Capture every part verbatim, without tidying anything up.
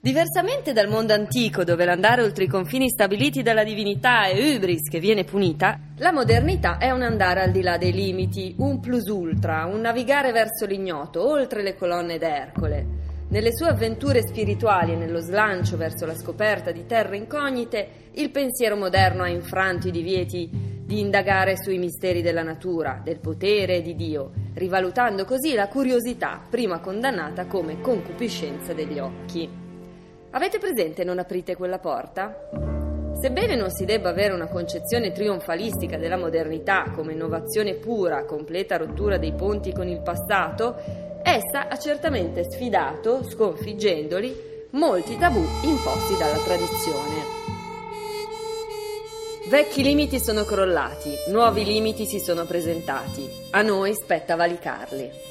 Diversamente dal mondo antico, dove l'andare oltre i confini stabiliti dalla divinità è hybris che viene punita, la modernità è un andare al di là dei limiti, un plus ultra, un navigare verso l'ignoto, oltre le colonne d'Ercole. Nelle sue avventure spirituali e nello slancio verso la scoperta di terre incognite, il pensiero moderno ha infranto i divieti di indagare sui misteri della natura, del potere e di Dio, rivalutando così la curiosità, prima condannata come concupiscenza degli occhi. Avete presente Non aprite quella porta? Sebbene non si debba avere una concezione trionfalistica della modernità come innovazione pura, completa rottura dei ponti con il passato, essa ha certamente sfidato, sconfiggendoli, molti tabù imposti dalla tradizione. Vecchi limiti sono crollati, nuovi limiti si sono presentati. A noi spetta valicarli.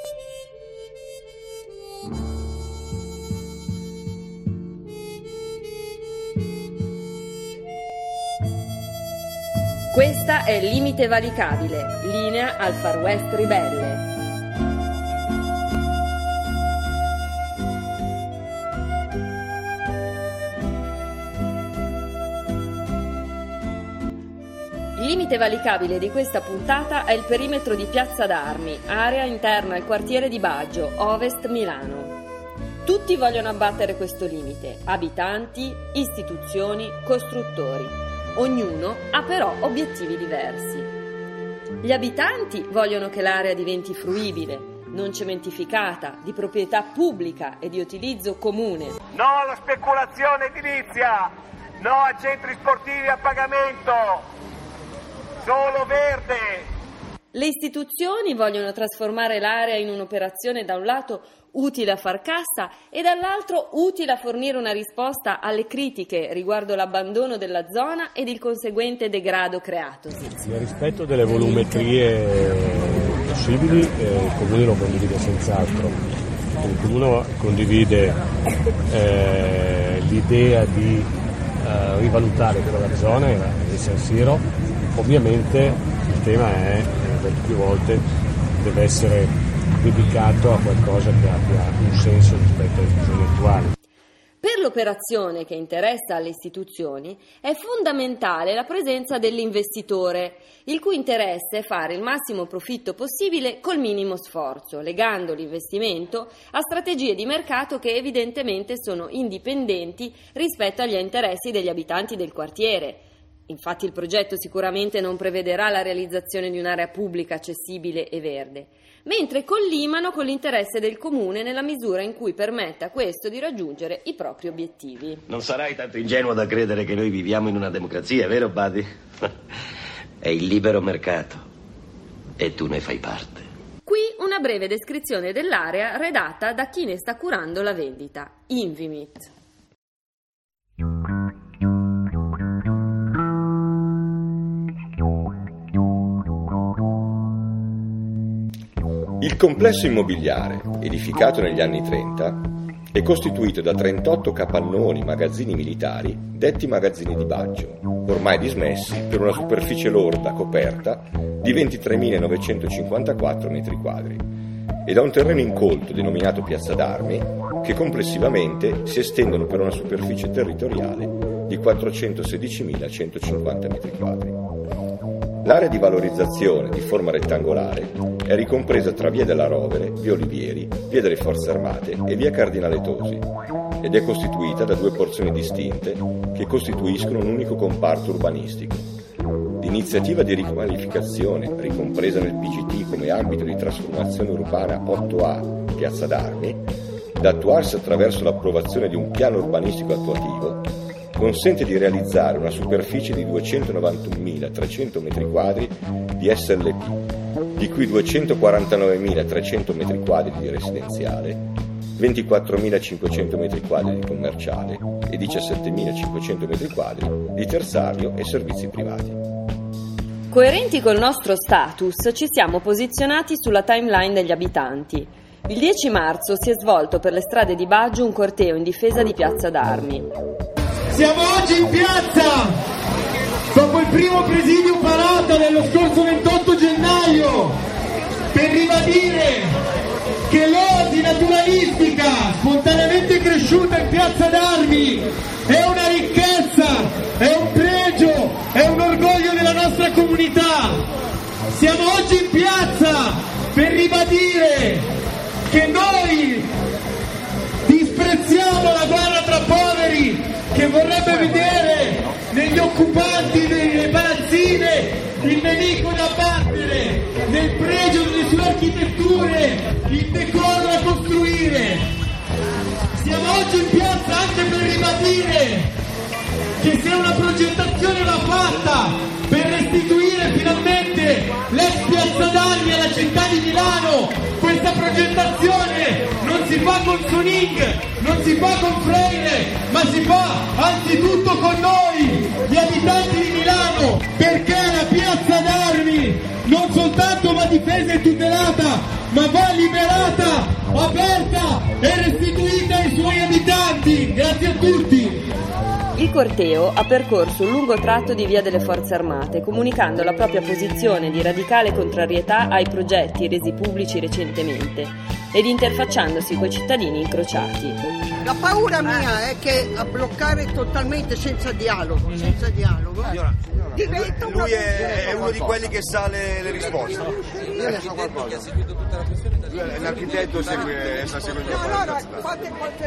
Questa è Limite Valicabile, linea al Far West ribelle. Il limite valicabile di questa puntata è il perimetro di Piazza d'Armi, area interna al quartiere di Baggio, ovest Milano. Tutti vogliono abbattere questo limite, abitanti, istituzioni, costruttori. Ognuno ha però obiettivi diversi. Gli abitanti vogliono che l'area diventi fruibile, non cementificata, di proprietà pubblica e di utilizzo comune. No alla speculazione edilizia, no a centri sportivi a pagamento, solo verde. Le istituzioni vogliono trasformare l'area in un'operazione da un lato utile a far cassa e dall'altro utile a fornire una risposta alle critiche riguardo l'abbandono della zona ed il conseguente degrado creatosi. Nel rispetto delle volumetrie possibili, eh, il Comune lo condivide senz'altro. Il Comune condivide eh, l'idea di eh, rivalutare quella zona di San Siro. Ovviamente il tema è, eh, detto più volte, deve essere dedicato a qualcosa che abbia un senso rispetto alle bisogni attuali. Per l'operazione che interessa alle istituzioni è fondamentale la presenza dell'investitore, il cui interesse è fare il massimo profitto possibile col minimo sforzo, legando l'investimento a strategie di mercato che evidentemente sono indipendenti rispetto agli interessi degli abitanti del quartiere. Infatti il progetto sicuramente non prevederà la realizzazione di un'area pubblica accessibile e verde, mentre collimano con l'interesse del comune nella misura in cui permette a questo di raggiungere i propri obiettivi. Non sarai tanto ingenuo da credere che noi viviamo in una democrazia, vero Buddy? È il libero mercato e tu ne fai parte. Qui una breve descrizione dell'area redatta da chi ne sta curando la vendita, Invimit. Il complesso immobiliare, edificato negli anni trenta, è costituito da trentotto capannoni magazzini militari, detti magazzini di Baggio, ormai dismessi per una superficie lorda coperta di ventitremilanovecentocinquantaquattro metri quadri, e da un terreno incolto denominato Piazza d'Armi, che complessivamente si estendono per una superficie territoriale di quattrocentosedicimilacentocinquanta metri quadri. L'area di valorizzazione, di forma rettangolare, è ricompresa tra via della Rovere, via Olivieri, via delle Forze Armate e via Cardinale Tosi, ed è costituita da due porzioni distinte che costituiscono un unico comparto urbanistico. L'iniziativa di riqualificazione, ricompresa nel P G T come ambito di trasformazione urbana otto A Piazza d'Armi, da attuarsi attraverso l'approvazione di un piano urbanistico attuativo, consente di realizzare una superficie di duecentonovantunomilatrecento metri quadri di S L P, di cui duecentoquarantanovemilatrecento metri quadri di residenziale, ventiquattromilacinquecento metri quadri di commerciale e diciassettemilacinquecento metri quadri di terziario e servizi privati. Coerenti col nostro status, ci siamo posizionati sulla timeline degli abitanti. Il dieci marzo si è svolto per le strade di Baggio un corteo in difesa di Piazza d'Armi. Siamo oggi in piazza, dopo il primo presidio parata dello scorso ventotto gennaio, per ribadire che l'oasi naturalistica spontaneamente cresciuta in Piazza d'Armi è una ricchezza, è un pregio, è un orgoglio della nostra comunità. Siamo oggi in piazza per ribadire che noi disprezziamo la guerra tra poveri, che vorrebbe vedere negli occupanti delle palazzine il nemico da battere, nel pregio delle sue architetture il decoro da costruire. Siamo oggi in piazza anche per ribadire che se una progettazione va fatta per restituire finalmente l'ex Piazza d'Armi alla città di Milano, questa progettazione non si fa con Suning, non si fa con Freire, ma si fa anzitutto con noi, gli abitanti di Milano, perché la Piazza d'Armi non soltanto va difesa e tutelata, ma va liberata, aperta e restituita ai suoi abitanti. Grazie a tutti. Il corteo ha percorso un lungo tratto di Via delle Forze Armate, comunicando la propria posizione di radicale contrarietà ai progetti resi pubblici recentemente ed interfacciandosi coi cittadini incrociati. La paura mia è che a bloccare totalmente senza dialogo, senza dialogo, diventa una... Lui è, è uno di quelli che sa le, le risposte. Io ne so qualcosa. L'architetto segue, sta seguendo. Allora, fate qualche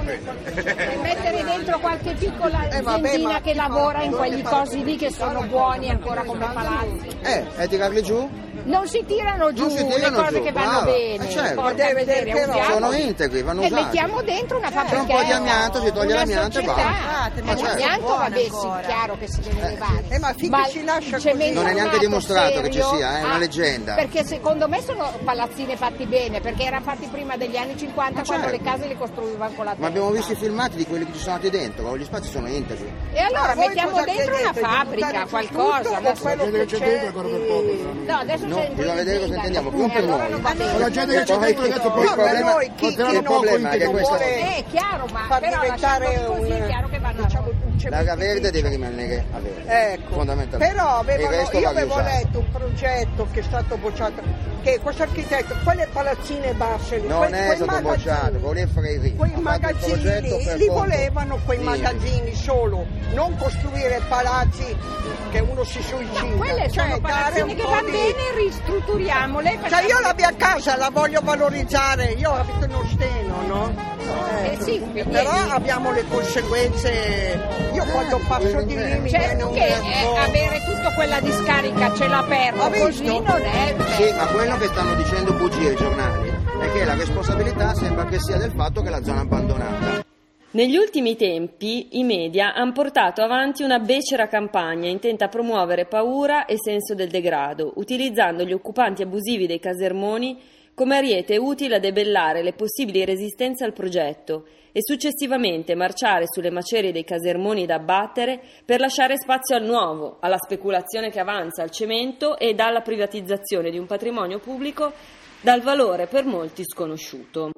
e mettere dentro qualche piccola eh, vabbè, aziendina che lavora in quegli cosi lì che sono buoni ancora come palazzi. Eh, e tirarli giù? Non si tirano giù si tirano le cose giù, che vanno brava. bene. Eh, certo. Porca deve miseria, vedere che usiamo- Sono integri, vanno E usati. mettiamo dentro una C'è fabbrica. un po' di amianto, si toglie una l'amianto e società. basta. Ma Ma certo. l'amianto vabbè, sì, chiaro che si deve levare. Eh, ma finché si lascia il cemento così- Non è neanche armato dimostrato che ci serio, sia, è una ah, leggenda. Perché secondo me sono palazzine fatti bene, perché erano fatti prima degli anni cinquanta, Ma quando certo. le case le costruivano con la terra. Ma abbiamo visto i filmati di quelli che ci sono andati dentro, gli spazi sono integri. E allora Ma voi mettiamo cosa dentro una chiedete? Di fabbrica, buttare qualcosa. tutto o adesso- quello che c'è di- No, adesso No, c'è bisogna vedere cosa intendiamo, più Eh, per allora noi. non va bene. La gente che c'è Poi- dentro adesso poi il no, problema, noi chi, chi il no, problema è che non questa vuole Eh, chiaro, ma far però diventare lasciando così un è chiaro che vanno diciamo, a... un l'area verde cementificio. deve rimanere a verde, Ecco, fondamentalmente. però Il avevano, resto io va avevo riusato. letto un progetto che è stato bocciato, che questo architetto, quelle palazzine basse, Non quei, è quei stato magazzini, bocciato, voleva fare i quei Ha fatto il magazzini progetto per li conto volevano quei di- magazzini solo, non costruire palazzi che uno si suicida. No, quelle cioè, sono dare palazzini un che po' vanno di- bene, ristrutturiamole. Cioè facciamo- io la mia casa la voglio valorizzare, io abito in Osteno, no? Eh sì, quindi- Però abbiamo le conseguenze, io quando passo di lì mi viene Certo un che eh, avere tutta quella discarica a cielo aperto Ha visto? così non è Sì, ma quello che stanno dicendo bugie ai giornali è che la responsabilità sembra che sia del fatto che la zona è abbandonata. Negli ultimi tempi i media hanno portato avanti una becera campagna intenta a promuovere paura e senso del degrado, utilizzando gli occupanti abusivi dei casermoni come ariete utile a debellare le possibili resistenze al progetto e successivamente marciare sulle macerie dei casermoni da abbattere per lasciare spazio al nuovo, alla speculazione che avanza al cemento e alla privatizzazione di un patrimonio pubblico dal valore per molti sconosciuto.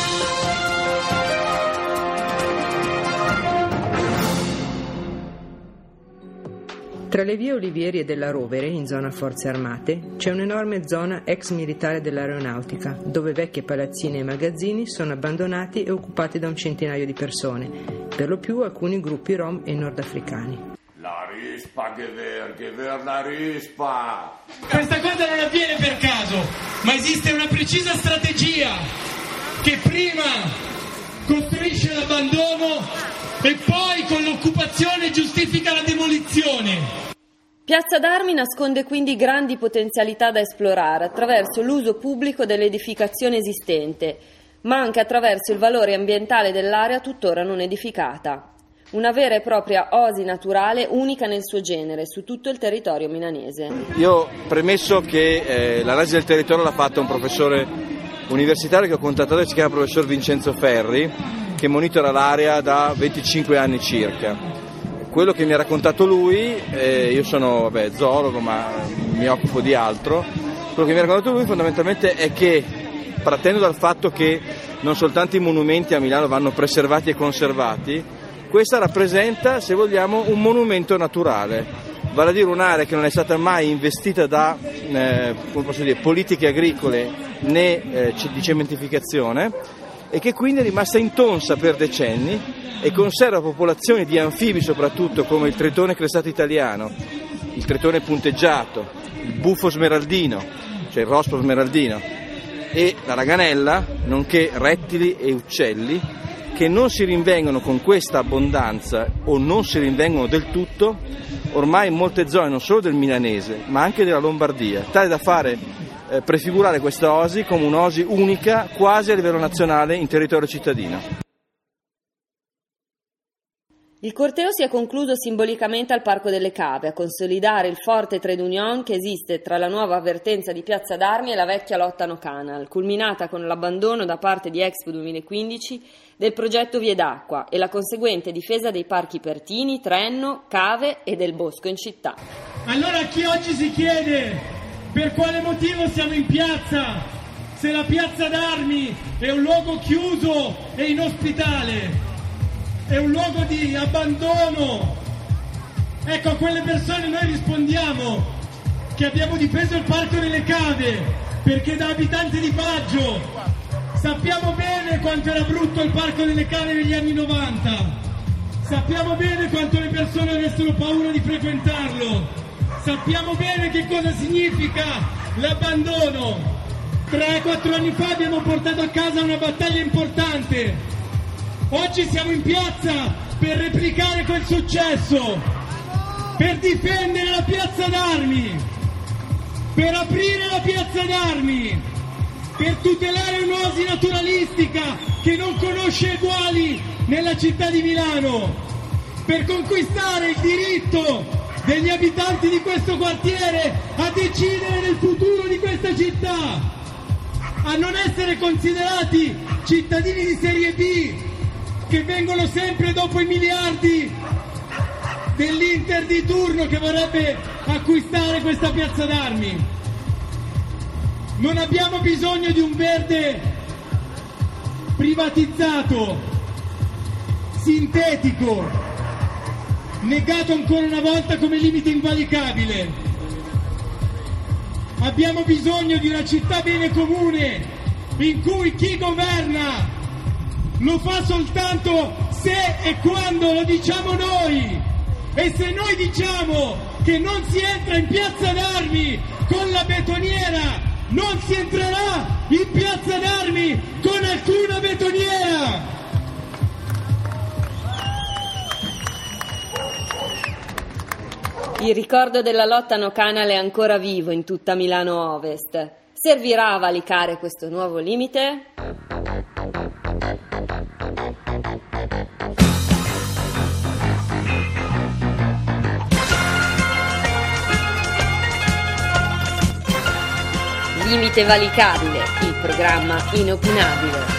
Tra le vie Olivieri e della Rovere, in zona Forze Armate, c'è un'enorme zona ex militare dell'aeronautica, dove vecchie palazzine e magazzini sono abbandonati e occupati da un centinaio di persone, per lo più alcuni gruppi rom e nordafricani. La rispa, che ver, che ver la rispa! Questa cosa non avviene per caso, ma esiste una precisa strategia che prima costruisce l'abbandono e poi con l'occupazione giustifica la demolizione. Piazza d'Armi nasconde quindi grandi potenzialità da esplorare attraverso l'uso pubblico dell'edificazione esistente, ma anche attraverso il valore ambientale dell'area tuttora non edificata. Una vera e propria oasi naturale unica nel suo genere su tutto il territorio milanese. Io premesso che eh, l'analisi del territorio l'ha fatta un professore universitario che ho contattato, si chiama professor Vincenzo Ferri, che monitora l'area da venticinque anni circa. Quello che mi ha raccontato lui, eh, io sono vabbè, zoologo ma mi occupo di altro, quello che mi ha raccontato lui fondamentalmente è che, partendo dal fatto che non soltanto i monumenti a Milano vanno preservati e conservati, questa rappresenta, se vogliamo, un monumento naturale, vale a dire un'area che non è stata mai investita da eh, come posso dire, politiche agricole né eh, di cementificazione, e che quindi è rimasta intonsa per decenni e conserva popolazioni di anfibi soprattutto, come il tritone crestato italiano, il tritone punteggiato, il buffo smeraldino, cioè il rospo smeraldino, e la raganella, nonché rettili e uccelli che non si rinvengono con questa abbondanza o non si rinvengono del tutto ormai in molte zone non solo del milanese ma anche della Lombardia, tale da fare eh, prefigurare questa oasi come un'oasi unica quasi a livello nazionale in territorio cittadino. Il corteo si è concluso simbolicamente al Parco delle Cave, a consolidare il forte trade union che esiste tra la nuova avvertenza di Piazza d'Armi e la vecchia Lottano Canal, culminata con l'abbandono da parte di Expo duemilaquindici del progetto Vie d'Acqua e la conseguente difesa dei parchi Pertini, Trenno, Cave e del Bosco in città. Allora chi oggi si chiede per quale motivo siamo in piazza, se la Piazza d'Armi è un luogo chiuso e inospitale, è un luogo di abbandono, ecco, a quelle persone noi rispondiamo che abbiamo difeso il Parco delle Cave perché da abitanti di Baggio sappiamo bene quanto era brutto il Parco delle Cave negli anni novanta, sappiamo bene quanto le persone avessero paura di frequentarlo, sappiamo bene che cosa significa l'abbandono. Tre quattro anni fa abbiamo portato a casa una battaglia importante. Oggi siamo in piazza per replicare quel successo, per difendere la Piazza d'Armi, per aprire la Piazza d'Armi, per tutelare un'oasi naturalistica che non conosce eguali nella città di Milano, per conquistare il diritto degli abitanti di questo quartiere a decidere del futuro di questa città, a non essere considerati cittadini di serie B, che vengono sempre dopo i miliardi dell'Inter di turno che vorrebbe acquistare questa Piazza d'Armi. Non abbiamo bisogno di un verde privatizzato, sintetico, negato ancora una volta come limite invalicabile. Abbiamo bisogno di una città bene comune in cui chi governa lo fa soltanto se e quando lo diciamo noi, e se noi diciamo che non si entra in Piazza d'Armi con la betoniera, non si entrerà in Piazza d'Armi con alcuna betoniera. Il ricordo della Lottano Canal è ancora vivo in tutta Milano Ovest. Servirà a valicare questo nuovo limite? Limite valicabile, il programma inopinabile.